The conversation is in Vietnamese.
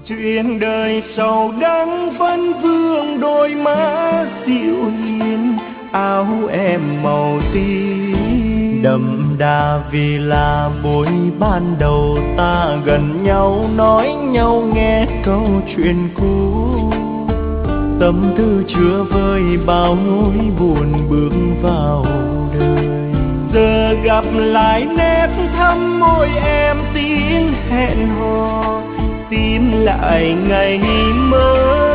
chuyện đời sầu đắng vẫn vương đôi má dịu hiền, áo em màu tím đậm đà vì là buổi ban đầu ta gần nhau, nói nhau nghe câu chuyện cũ. Tâm tư chứa vơi bao nỗi buồn bước vào đời. Giờ gặp lại nét thắm môi em tiếng hẹn hò, tìm lại ngày mới.